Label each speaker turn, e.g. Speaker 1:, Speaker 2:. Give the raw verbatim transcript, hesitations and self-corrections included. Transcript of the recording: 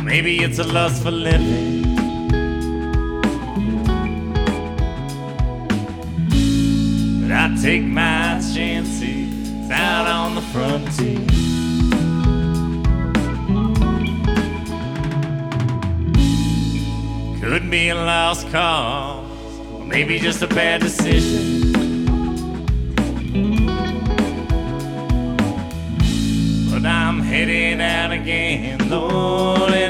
Speaker 1: Maybe it's a lust for living. But I take my chances out on the frontier. Could be a lost cause, or maybe just a bad decision.